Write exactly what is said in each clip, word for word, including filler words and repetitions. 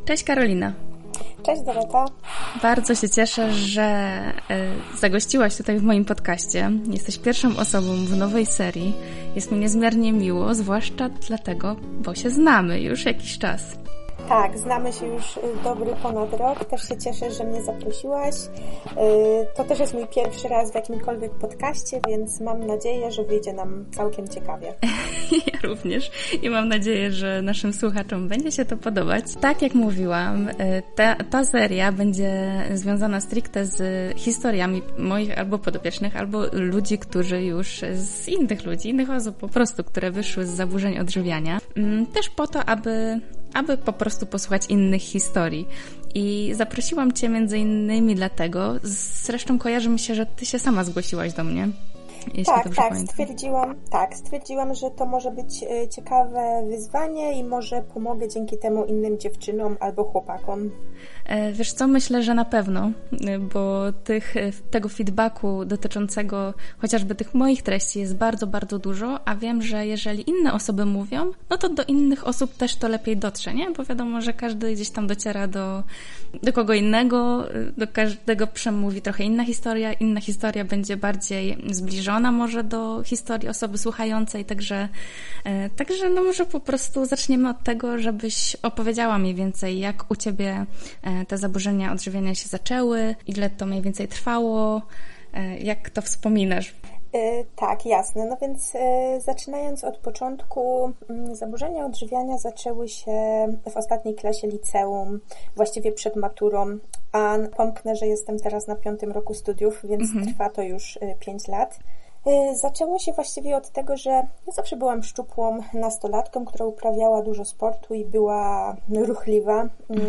Cześć Karolina. Cześć Dorota. Bardzo się cieszę, że zagościłaś tutaj w moim podcaście. Jesteś pierwszą osobą w nowej serii. Jest mi niezmiernie miło, zwłaszcza dlatego, bo się znamy już jakiś czas. Tak, znamy się już dobry ponad rok. Też się cieszę, że mnie zaprosiłaś. To też jest mój pierwszy raz w jakimkolwiek podcaście, więc mam nadzieję, że wyjdzie nam całkiem ciekawie. Ja również i mam nadzieję, że naszym słuchaczom będzie się to podobać. Tak jak mówiłam, ta, ta seria będzie związana stricte z historiami moich albo podopiecznych, albo ludzi, którzy już z innych ludzi, innych osób po prostu, które wyszły z zaburzeń odżywiania. Też po to, aby aby po prostu posłuchać innych historii. I zaprosiłam Cię między innymi dlatego, zresztą kojarzy mi się, że Ty się sama zgłosiłaś do mnie. Jeśli tak, dobrze tak, pamiętam. stwierdziłam, tak, stwierdziłam, że to może być ciekawe wyzwanie i może pomogę dzięki temu innym dziewczynom albo chłopakom. Wiesz co, myślę, że na pewno, bo tych, tego feedbacku dotyczącego chociażby tych moich treści jest bardzo, bardzo dużo, a wiem, że jeżeli inne osoby mówią, no to do innych osób też to lepiej dotrze, nie? Bo wiadomo, że każdy gdzieś tam dociera do, do kogo innego, do każdego przemówi trochę inna historia, inna historia będzie bardziej zbliżona może do historii osoby słuchającej, także, także no może po prostu zaczniemy od tego, żebyś opowiedziała mniej więcej, jak u Ciebie te zaburzenia odżywiania się zaczęły, ile to mniej więcej trwało, jak to wspominasz? Tak, jasne. No więc zaczynając od początku, zaburzenia odżywiania zaczęły się w ostatniej klasie liceum, właściwie przed maturą, a pomknę, że jestem teraz na piątym roku studiów, więc mhm. trwa to już pięć lat. Zaczęło się właściwie od tego, że ja zawsze byłam szczupłą nastolatką, która uprawiała dużo sportu i była ruchliwa,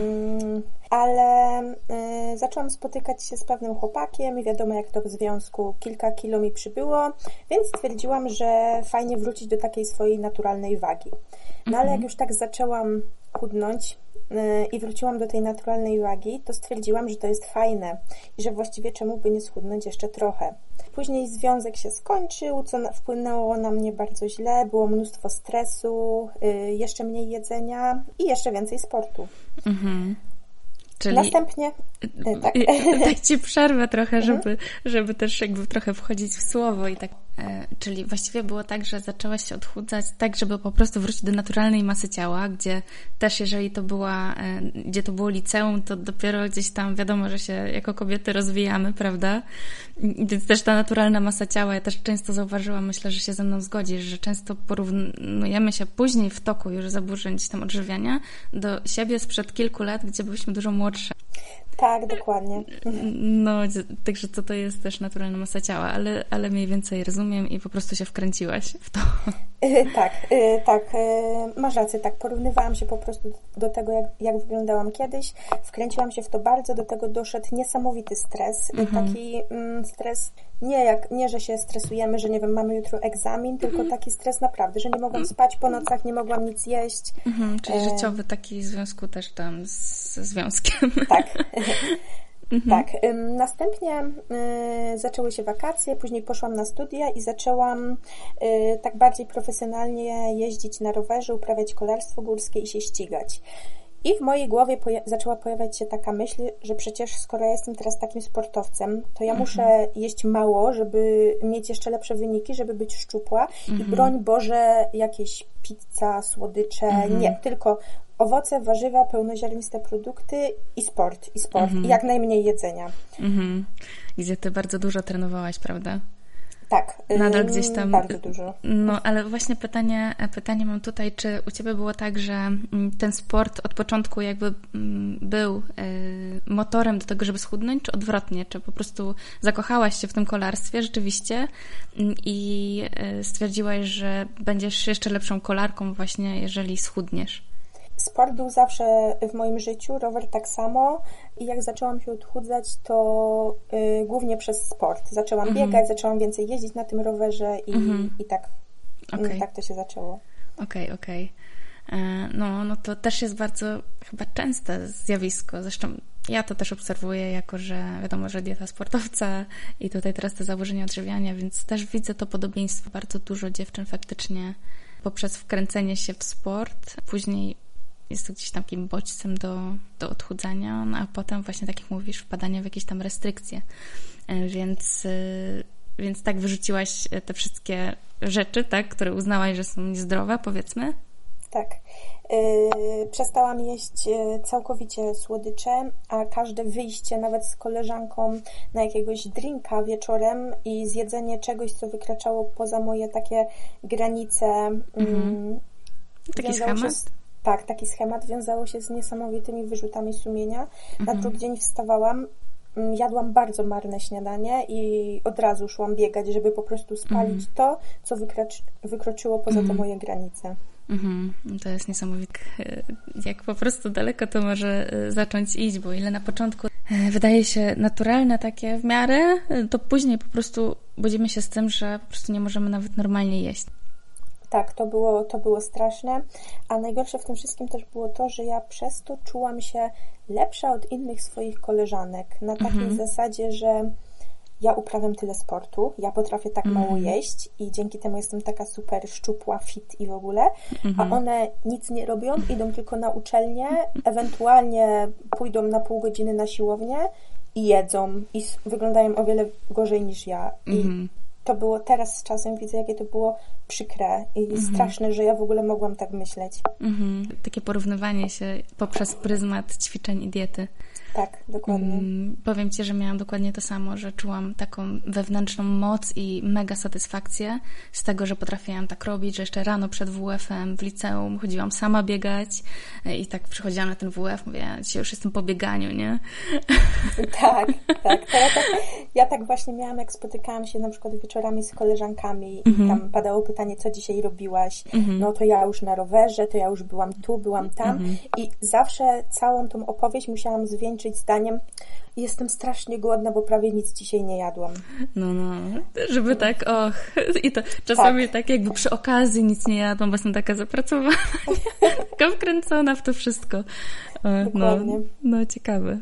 ale zaczęłam spotykać się z pewnym chłopakiem i wiadomo jak to w związku, kilka kilo mi przybyło, więc stwierdziłam, że fajnie wrócić do takiej swojej naturalnej wagi. No ale jak już tak zaczęłam chudnąć i wróciłam do tej naturalnej wagi, to stwierdziłam, że to jest fajne i że właściwie czemu by nie schudnąć jeszcze trochę. Później związek się skończył, co wpłynęło na mnie bardzo źle, było mnóstwo stresu, jeszcze mniej jedzenia i jeszcze więcej sportu. Mhm. Czyli... Następnie... Tak. Tak Ci przerwę trochę, żeby, mhm. żeby też jakby trochę wchodzić w słowo i tak. E, czyli właściwie było tak, że zaczęłaś się odchudzać tak, żeby po prostu wrócić do naturalnej masy ciała, gdzie też jeżeli to była, e, gdzie to było liceum, to dopiero gdzieś tam wiadomo, że się jako kobiety rozwijamy, prawda? Więc też ta naturalna masa ciała, ja też często zauważyłam, myślę, że się ze mną zgodzisz, że często porównujemy się później w toku już zaburzeń gdzieś tam odżywiania do siebie sprzed kilku lat, gdzie byliśmy dużo młodsze. Tak, dokładnie. No, także to, to jest też naturalna masa ciała, ale, ale mniej więcej rozumiem i po prostu się wkręciłaś w to. Tak, tak, masz rację, tak, porównywałam się po prostu do tego, jak, jak wyglądałam kiedyś, wkręciłam się w to bardzo, do tego doszedł niesamowity stres, mhm. taki mm, stres, nie, jak, nie, że się stresujemy, że nie wiem, mamy jutro egzamin, mhm. tylko taki stres naprawdę, że nie mogłam mhm. spać po nocach, nie mogłam nic jeść. Mhm, czyli e... życiowy taki w związku też tam ze związkiem. Tak. Mhm. Tak. Następnie y, zaczęły się wakacje, później poszłam na studia i zaczęłam y, tak bardziej profesjonalnie jeździć na rowerze, uprawiać kolarstwo górskie i się ścigać. I w mojej głowie poja- zaczęła pojawiać się taka myśl, że przecież skoro ja jestem teraz takim sportowcem, to ja mhm. muszę jeść mało, żeby mieć jeszcze lepsze wyniki, żeby być szczupła mhm. i broń Boże jakieś pizza, słodycze, mhm. nie, tylko owoce, warzywa, pełnoziarniste produkty i sport, i sport, mhm. i jak najmniej jedzenia. Mhm. Gdzie ty bardzo dużo trenowałaś, prawda? Tak, nadal gdzieś tam. Bardzo dużo. No, ale właśnie pytanie, pytanie mam tutaj, czy u Ciebie było tak, że ten sport od początku jakby był motorem do tego, żeby schudnąć, czy odwrotnie? Czy po prostu zakochałaś się w tym kolarstwie rzeczywiście i stwierdziłaś, że będziesz jeszcze lepszą kolarką właśnie, jeżeli schudniesz? Sport był zawsze w moim życiu, rower tak samo i jak zaczęłam się odchudzać, to y, głównie przez sport. Zaczęłam mhm. biegać, zaczęłam więcej jeździć na tym rowerze i, mhm. i tak, okay. tak to się zaczęło. Okej, okay, okej. Okay. No, no to też jest bardzo chyba częste zjawisko. Zresztą ja to też obserwuję, jako że wiadomo, że dieta sportowca i tutaj teraz te zaburzenia odżywiania, więc też widzę to podobieństwo. Bardzo dużo dziewczyn faktycznie poprzez wkręcenie się w sport później jest to gdzieś tam takim bodźcem do, do odchudzania, no a potem właśnie, tak jak mówisz, wpadanie w jakieś tam restrykcje. Więc, więc tak wyrzuciłaś te wszystkie rzeczy, tak, które uznałaś, że są niezdrowe, powiedzmy? Tak. Yy, przestałam jeść całkowicie słodycze, a każde wyjście nawet z koleżanką na jakiegoś drinka wieczorem i zjedzenie czegoś, co wykraczało poza moje takie granice. Mhm. Taki schemat? Z, tak, taki schemat wiązało się z niesamowitymi wyrzutami sumienia. Mhm. Na drugi dzień wstawałam, jadłam bardzo marne śniadanie i od razu szłam biegać, żeby po prostu spalić mhm. to, co wykracz, wykroczyło poza mhm. te moje granice. Mhm. To jest niesamowite, jak po prostu daleko to może zacząć iść, bo ile na początku wydaje się naturalne takie w miarę, to później po prostu budzimy się z tym, że po prostu nie możemy nawet normalnie jeść. Tak, to było, to było straszne, a najgorsze w tym wszystkim też było to, że ja przez to czułam się lepsza od innych swoich koleżanek, na takiej mhm. zasadzie, że ja uprawiam tyle sportu, ja potrafię tak mało mm. jeść i dzięki temu jestem taka super szczupła, fit i w ogóle, mm-hmm. a one nic nie robią, idą tylko na uczelnię, ewentualnie pójdą na pół godziny na siłownię i jedzą i wyglądają o wiele gorzej niż ja. Mm-hmm. I to było teraz z czasem, widzę, jakie to było przykre i mm-hmm. straszne, że ja w ogóle mogłam tak myśleć. Mm-hmm. Takie porównywanie się poprzez pryzmat ćwiczeń i diety. Tak, dokładnie. Um, powiem Ci, że miałam dokładnie to samo, że czułam taką wewnętrzną moc i mega satysfakcję z tego, że potrafiłam tak robić, że jeszcze rano przed W F-em w liceum chodziłam sama biegać i tak przychodziłam na ten W F, mówię, dzisiaj już jestem po bieganiu, nie? Tak, tak. To ja, tak ja tak właśnie miałam, jak spotykałam się na przykład wieczorami z koleżankami i mm-hmm. tam padało pytanie, co dzisiaj robiłaś? Mm-hmm. No to ja już na rowerze, to ja już byłam tu, byłam tam mm-hmm. i zawsze całą tą opowieść musiałam zwieńczyć zdaniem, jestem strasznie głodna, bo prawie nic dzisiaj nie jadłam. No, no, żeby tak, och, i to czasami tak, tak jakby przy okazji nic nie jadłam, bo jestem taka zapracowana, taka wkręcona w to wszystko. No, no, ciekawe.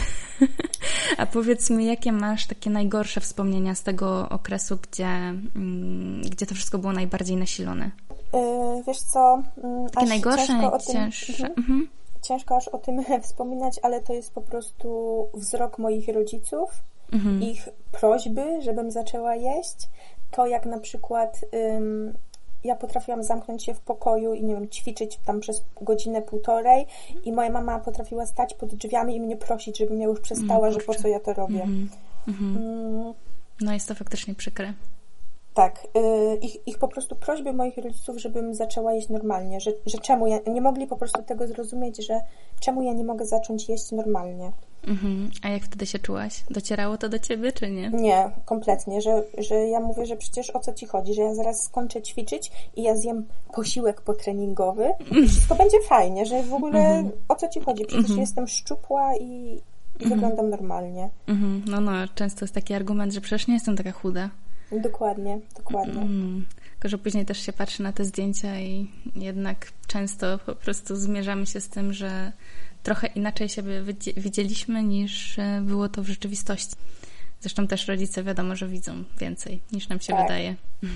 A powiedz mi, jakie masz takie najgorsze wspomnienia z tego okresu, gdzie, mm, gdzie to wszystko było najbardziej nasilone? Yy, wiesz co? Yy, takie najgorsze, najcięższe. Mhm. Mhm. Ciężko aż o tym wspominać, ale to jest po prostu wzrok moich rodziców, mhm. ich prośby, żebym zaczęła jeść. To jak na przykład ym, ja potrafiłam zamknąć się w pokoju i nie wiem, ćwiczyć tam przez godzinę, półtorej i moja mama potrafiła stać pod drzwiami i mnie prosić, żebym ja już przestała, mm, że po co ja to robię. Mhm. Mhm. Mm. No jest to faktycznie przykre. Tak, yy, ich, ich po prostu prośby moich rodziców, żebym zaczęła jeść normalnie, że, że czemu ja, nie mogli po prostu tego zrozumieć, że czemu ja nie mogę zacząć jeść normalnie. Mhm. A jak wtedy się czułaś? Docierało to do ciebie, czy nie? Nie, kompletnie, że, że ja mówię, że przecież o co ci chodzi, że ja zaraz skończę ćwiczyć i ja zjem posiłek potreningowy i wszystko będzie fajnie, że w ogóle mhm. o co ci chodzi, przecież mhm. jestem szczupła i, i mhm. wyglądam normalnie. Mhm. No, no, często jest taki argument, że przecież nie jestem taka chuda. Dokładnie, dokładnie. Mm, tylko, że później też się patrzy na te zdjęcia i jednak często po prostu zmierzamy się z tym, że trochę inaczej siebie widzieliśmy niż było to w rzeczywistości. Zresztą też rodzice wiadomo, że widzą więcej niż nam się tak. wydaje.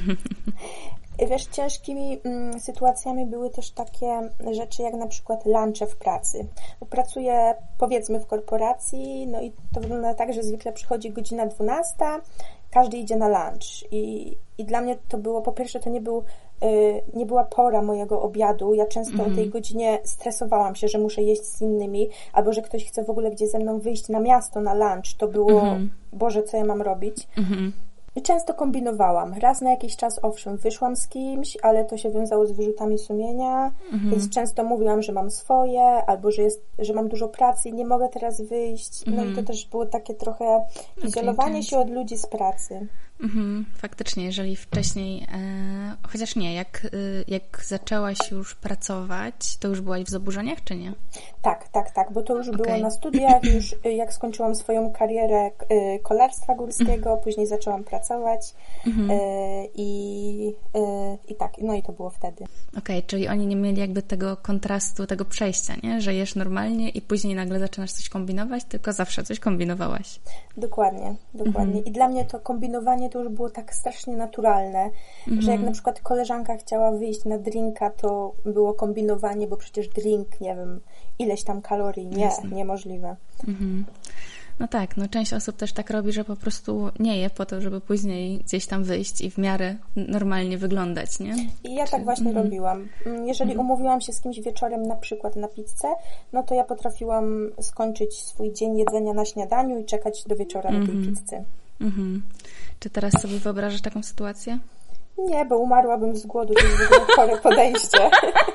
Wiesz, ciężkimi mm, sytuacjami były też takie rzeczy jak na przykład lunche w pracy. Bo pracuję powiedzmy w korporacji, no i to wygląda tak, że zwykle przychodzi godzina dwunasta, każdy idzie na lunch i, i dla mnie to było, po pierwsze to nie był y, nie była pora mojego obiadu, ja często mm. o tej godzinie stresowałam się, że muszę jeść z innymi, albo że ktoś chce w ogóle gdzieś ze mną wyjść na miasto na lunch, to było, mm. Boże, co ja mam robić? Mm-hmm. I często kombinowałam. Raz na jakiś czas, owszem, wyszłam z kimś, ale to się wiązało z wyrzutami sumienia, mhm. więc często mówiłam, że mam swoje, albo że, jest, że mam dużo pracy i nie mogę teraz wyjść. No mhm. i to też było takie trochę izolowanie okay, się od ludzi z pracy. Mhm, faktycznie, jeżeli wcześniej, e, chociaż nie, jak, jak zaczęłaś już pracować, to już byłaś w zaburzeniach, czy nie? Tak, tak, tak, bo to już okay. było na studiach, już jak skończyłam swoją karierę kolarstwa górskiego, mhm. później zaczęłam pracować mhm. e, i, e, i tak, no i to było wtedy. Okej, okay, czyli oni nie mieli jakby tego kontrastu, tego przejścia, nie? Że jesz normalnie i później nagle zaczynasz coś kombinować, tylko zawsze coś kombinowałaś. Dokładnie, dokładnie. Mhm. I dla mnie to kombinowanie mnie to już było tak strasznie naturalne, mm-hmm. że jak na przykład koleżanka chciała wyjść na drinka, to było kombinowanie, bo przecież drink, nie wiem, ileś tam kalorii. Nie, Jasne. niemożliwe. Mm-hmm. No tak, no część osób też tak robi, że po prostu nie je po to, żeby później gdzieś tam wyjść i w miarę normalnie wyglądać, nie? I ja tak właśnie mm. robiłam. Jeżeli mm. umówiłam się z kimś wieczorem na przykład na pizzę, no to ja potrafiłam skończyć swój dzień jedzenia na śniadaniu i czekać do wieczora mm-hmm. na tej pizzy. Mm-hmm. Czy teraz sobie wyobrażasz taką sytuację? Nie, bo umarłabym z głodu, to jest w ogóle chore podejście.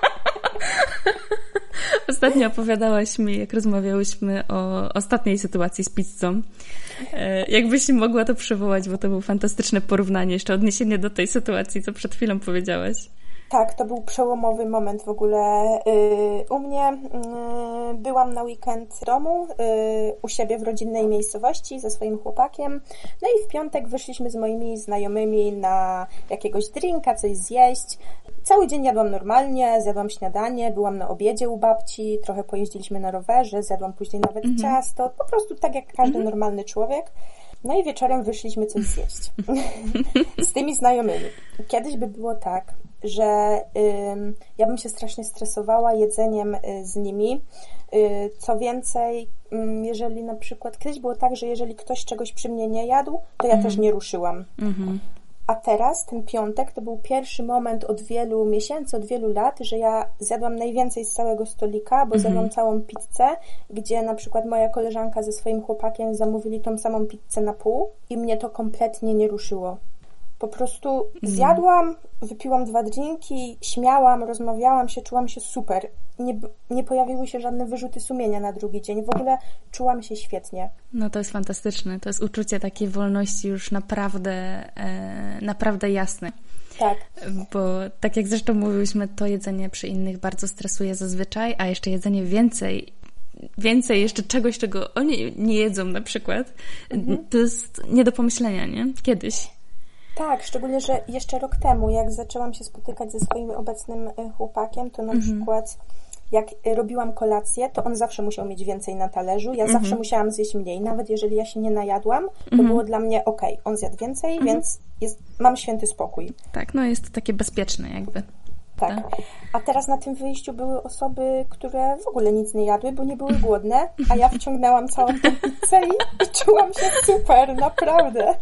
Ostatnio opowiadałaś mi, jak rozmawiałyśmy o ostatniej sytuacji z pizzą. Jakbyś mogła to przywołać, bo to było fantastyczne porównanie, jeszcze odniesienie do tej sytuacji, co przed chwilą powiedziałaś. Tak, to był przełomowy moment w ogóle u mnie. Byłam na weekend w domu, u siebie w rodzinnej miejscowości ze swoim chłopakiem. No i w piątek wyszliśmy z moimi znajomymi na jakiegoś drinka, coś zjeść. Cały dzień jadłam normalnie, zjadłam śniadanie, byłam na obiedzie u babci, trochę pojeździliśmy na rowerze, zjadłam później nawet mm-hmm. ciasto, po prostu tak jak każdy mm-hmm. normalny człowiek. No i wieczorem wyszliśmy coś zjeść z tymi znajomymi. Kiedyś by było tak, że ym, ja bym się strasznie stresowała jedzeniem y, z nimi. Y, co więcej, y, jeżeli na przykład, kiedyś było tak, że jeżeli ktoś czegoś przy mnie nie jadł, to ja mm-hmm. też nie ruszyłam. Mm-hmm. A teraz, ten piątek, to był pierwszy moment od wielu miesięcy, od wielu lat, że ja zjadłam najwięcej z całego stolika, bo mm-hmm. zjadłam całą pizzę, gdzie na przykład moja koleżanka ze swoim chłopakiem zamówili tą samą pizzę na pół i mnie to kompletnie nie ruszyło. Po prostu mm. zjadłam, wypiłam dwa drinki, śmiałam, rozmawiałam się, czułam się super. Nie, nie pojawiły się żadne wyrzuty sumienia na drugi dzień. W ogóle czułam się świetnie. No to jest fantastyczne. To jest uczucie takiej wolności już naprawdę, e, naprawdę jasne. Tak. Bo tak jak zresztą mówiłyśmy, to jedzenie przy innych bardzo stresuje zazwyczaj, a jeszcze jedzenie więcej więcej jeszcze czegoś, czego oni nie jedzą na przykład, mhm. to jest nie do pomyślenia, nie? Kiedyś. Tak, szczególnie, że jeszcze rok temu, jak zaczęłam się spotykać ze swoim obecnym chłopakiem, to na mhm. przykład jak robiłam kolację, to on zawsze musiał mieć więcej na talerzu, ja mhm. zawsze musiałam zjeść mniej, nawet jeżeli ja się nie najadłam, to mhm. było dla mnie okej, okay, on zjadł więcej, mhm. więc jest, mam święty spokój. Tak, no jest to takie bezpieczne jakby. Tak. A teraz na tym wyjściu były osoby, które w ogóle nic nie jadły, bo nie były głodne, a ja wciągnęłam całą tę pizzę i, i czułam się super, naprawdę.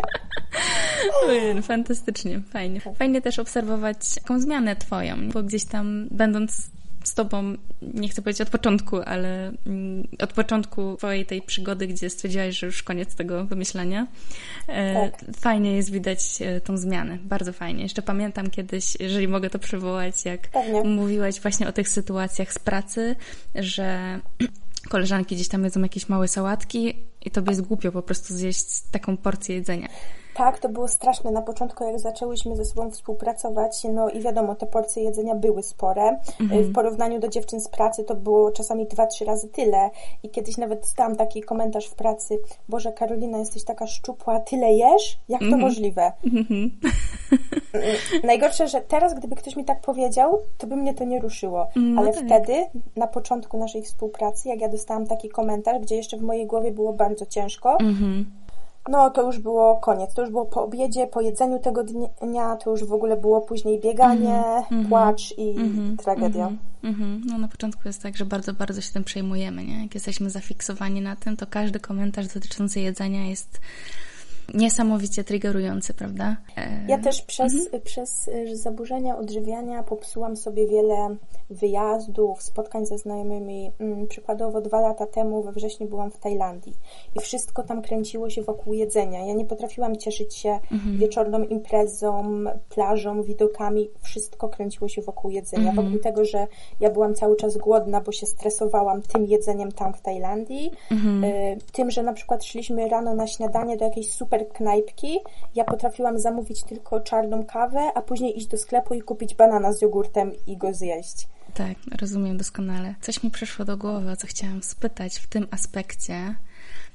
Fantastycznie, fajnie. Fajnie też obserwować taką zmianę twoją, bo gdzieś tam będąc z tobą, nie chcę powiedzieć od początku, ale od początku twojej tej przygody, gdzie stwierdziłaś, że już koniec tego wymyślania, tak. Fajnie jest widać tą zmianę, bardzo fajnie. Jeszcze pamiętam kiedyś, jeżeli mogę to przywołać, jak Pewnie. mówiłaś właśnie o tych sytuacjach z pracy, że koleżanki gdzieś tam jedzą jakieś małe sałatki i tobie jest głupio po prostu zjeść taką porcję jedzenia. Tak, to było straszne. Na początku, jak zaczęłyśmy ze sobą współpracować, no i wiadomo, te porcje jedzenia były spore. Mhm. W porównaniu do dziewczyn z pracy to było czasami dwa, trzy razy tyle. I kiedyś nawet dostałam taki komentarz w pracy: Boże, Karolina, jesteś taka szczupła, tyle jesz? Jak to mhm. możliwe? Mhm. Najgorsze, że teraz, gdyby ktoś mi tak powiedział, to by mnie to nie ruszyło. No Ale tak. wtedy, na początku naszej współpracy, jak ja dostałam taki komentarz, gdzie jeszcze w mojej głowie było bardzo ciężko, mhm. no to już było koniec. To już było po obiedzie, po jedzeniu tego dnia, to już w ogóle było później bieganie, mm-hmm. płacz i mm-hmm. tragedia. Mm-hmm. No na początku jest tak, że bardzo, bardzo się tym przejmujemy, nie? Jak jesteśmy zafiksowani na tym, to każdy komentarz dotyczący jedzenia jest niesamowicie triggerujący, prawda? Ja też przez, mhm. przez zaburzenia odżywiania popsułam sobie wiele wyjazdów, spotkań ze znajomymi. Przykładowo dwa lata temu we wrześniu byłam w Tajlandii i wszystko tam kręciło się wokół jedzenia. Ja nie potrafiłam cieszyć się mhm. wieczorną imprezą, plażą, widokami. Wszystko kręciło się wokół jedzenia. Mhm. Wokół tego, że ja byłam cały czas głodna, bo się stresowałam tym jedzeniem tam w Tajlandii. Mhm. Tym, że na przykład szliśmy rano na śniadanie do jakiejś super knajpki, ja potrafiłam zamówić tylko czarną kawę, a później iść do sklepu i kupić banana z jogurtem i go zjeść. Tak, rozumiem doskonale. Coś mi przyszło do głowy, o co chciałam spytać w tym aspekcie.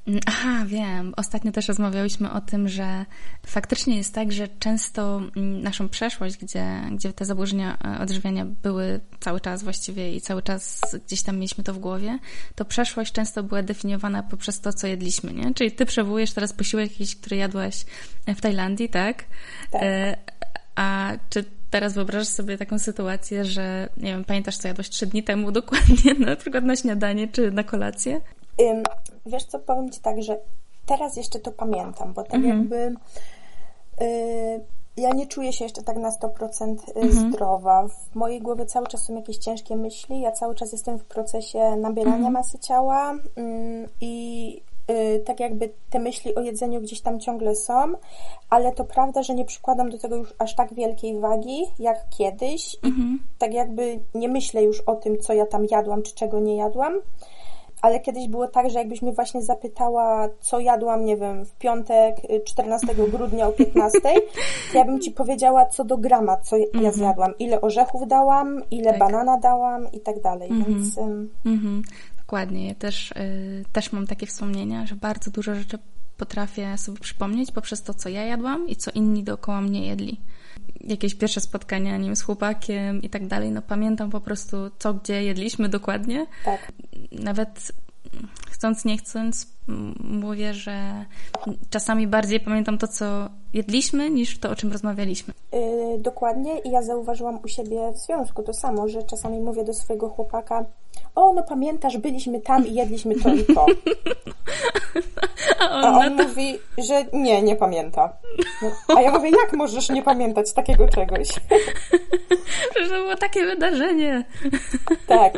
Aha, wiem. Ostatnio też rozmawiałyśmy o tym, że faktycznie jest tak, że często naszą przeszłość, gdzie, gdzie te zaburzenia odżywiania były cały czas właściwie i cały czas gdzieś tam mieliśmy to w głowie, to przeszłość często była definiowana poprzez to, co jedliśmy, nie? Czyli ty przywołujesz teraz posiłek jakiś, który jadłaś w Tajlandii, tak? Tak. A czy teraz wyobrażasz sobie taką sytuację, że, nie wiem, pamiętasz, co jadłaś trzy dni temu dokładnie, na przykład na śniadanie czy na kolację? Ym, wiesz co, powiem Ci tak, że teraz jeszcze to pamiętam, bo tak mhm. jakby y, ja nie czuję się jeszcze tak na sto procent mhm. zdrowa. W mojej głowie cały czas są jakieś ciężkie myśli, ja cały czas jestem w procesie nabierania mhm. masy ciała y, i y, tak jakby te myśli o jedzeniu gdzieś tam ciągle są, ale to prawda, że nie przykładam do tego już aż tak wielkiej wagi jak kiedyś mhm. i tak jakby nie myślę już o tym, co ja tam jadłam, czy czego nie jadłam. Ale kiedyś było tak, że jakbyś mnie właśnie zapytała, co jadłam, nie wiem, w piątek, czternastego grudnia o piętnastej, to ja bym Ci powiedziała co do grama, co mm-hmm. ja zjadłam. Ile orzechów dałam, ile tak. banana dałam i tak dalej. Mm-hmm. Więc... Mm-hmm. Dokładnie. Ja też, y, też mam takie wspomnienia, że bardzo dużo rzeczy potrafię sobie przypomnieć poprzez to, co ja jadłam i co inni dookoła mnie jedli. Jakieś pierwsze spotkania, nie wiem, z chłopakiem i tak dalej, no pamiętam po prostu co, gdzie jedliśmy dokładnie. Tak. Nawet chcąc, nie chcąc, mówię, że czasami bardziej pamiętam to, co jedliśmy, niż to, o czym rozmawialiśmy. Yy, dokładnie i ja zauważyłam u siebie w związku to samo, że czasami mówię do swojego chłopaka: o, no pamiętasz, byliśmy tam i jedliśmy to i to. A on, A on to... mówi, że nie, nie pamięta. No, a ja mówię, jak możesz nie pamiętać takiego czegoś? Przecież to było takie wydarzenie. Tak.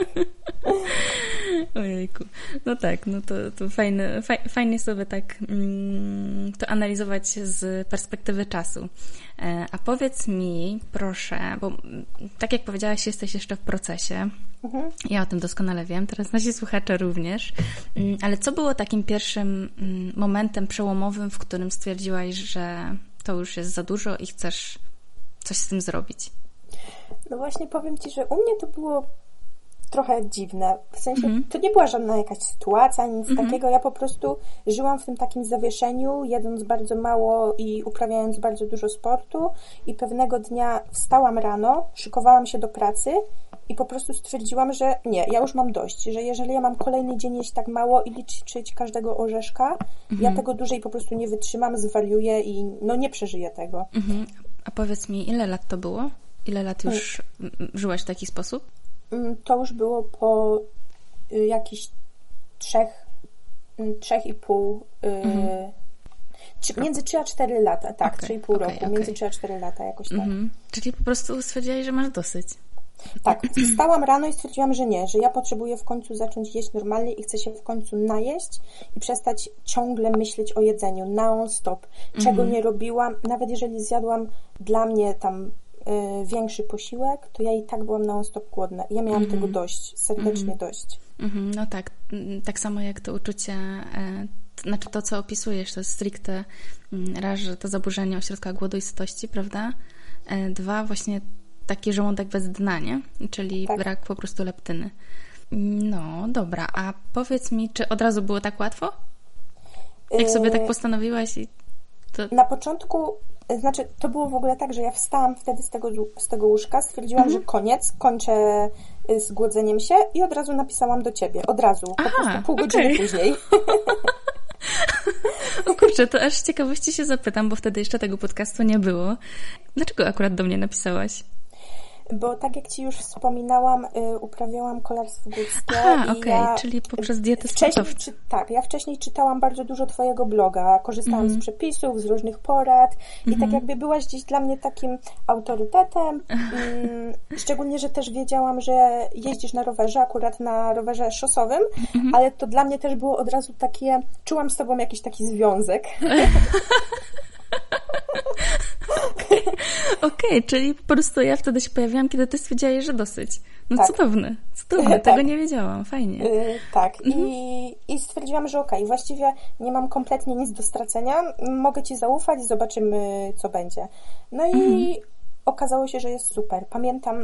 Ojejku. No tak, no to, to fajne, faj, fajnie sobie tak mm, to analizować z perspektywy czasu. E, a powiedz mi, proszę, bo tak jak powiedziałaś, jesteś jeszcze w procesie. Mhm. Ja o tym doskonale wiem, teraz nasi słuchacze również. Ale co było takim pierwszym momentem przełomowym, w którym stwierdziłaś, że to już jest za dużo i chcesz coś z tym zrobić? No właśnie powiem Ci, że u mnie to było trochę dziwne. W sensie, mm-hmm. to nie była żadna jakaś sytuacja, nic mm-hmm. takiego. Ja po prostu żyłam w tym takim zawieszeniu, jedząc bardzo mało i uprawiając bardzo dużo sportu i pewnego dnia wstałam rano, szykowałam się do pracy i po prostu stwierdziłam, że nie, ja już mam dość, że jeżeli ja mam kolejny dzień jeść tak mało i liczyć każdego orzeszka, mm-hmm. ja tego dłużej po prostu nie wytrzymam, zwariuję i no nie przeżyję tego. Mm-hmm. A powiedz mi, ile lat to było? Ile lat już mm. żyłaś w taki sposób? To już było po y, jakichś trzech, y, trzech i pół, y, mm. trzy, między trzy a cztery lata, tak, trzy i pół okay, roku, okay. między trzy a cztery lata jakoś tak. Mm-hmm. Czyli po prostu stwierdziłaś, że masz dosyć. Tak, wstałam rano i stwierdziłam, że nie, że ja potrzebuję w końcu zacząć jeść normalnie i chcę się w końcu najeść i przestać ciągle myśleć o jedzeniu, non-stop, czego mm-hmm. nie robiłam, nawet jeżeli zjadłam dla mnie tam y, większy posiłek, to ja i tak byłam non-stop głodna i ja miałam mm-hmm. tego dość, serdecznie mm-hmm. dość. Mm-hmm. No tak, tak samo jak to uczucie, e, to znaczy to, co opisujesz, to jest stricte raz, że to zaburzenie ośrodka głodu i sytości, prawda? E, dwa, właśnie taki żołądek bez dna, nie? Czyli tak. brak po prostu leptyny. No, dobra. A powiedz mi, czy od razu było tak łatwo? Jak sobie tak postanowiłaś? I to... Na początku, znaczy to było w ogóle tak, że ja wstałam wtedy z tego, z tego łóżka, stwierdziłam, mhm. że koniec, kończę z głodzeniem się i od razu napisałam do Ciebie. Od razu. Aha, po prostu pół okay. godziny później. O kurczę, to aż z ciekawości się zapytam, bo wtedy jeszcze tego podcastu nie było. Dlaczego akurat do mnie napisałaś? Bo tak jak Ci już wspominałam, y, uprawiałam kolarstwo górskie. Aha, okej, okay. ja czyli poprzez dietę sportową. Czy, tak, ja wcześniej czytałam bardzo dużo Twojego bloga, korzystałam mm-hmm. z przepisów, z różnych porad mm-hmm. i tak jakby byłaś gdzieś dla mnie takim autorytetem, mm, szczególnie, że też wiedziałam, że jeździsz na rowerze, akurat na rowerze szosowym, mm-hmm. ale to dla mnie też było od razu takie, czułam z Tobą jakiś taki związek. Okej, okay, czyli po prostu ja wtedy się pojawiłam, kiedy Ty stwierdziłaś, że dosyć. No tak. cudowne, cudowne, tak. tego nie wiedziałam, fajnie. Yy, tak, mhm. I, i stwierdziłam, że okej, okay, właściwie nie mam kompletnie nic do stracenia, mogę Ci zaufać, zobaczymy, co będzie. No i mhm. okazało się, że jest super. Pamiętam,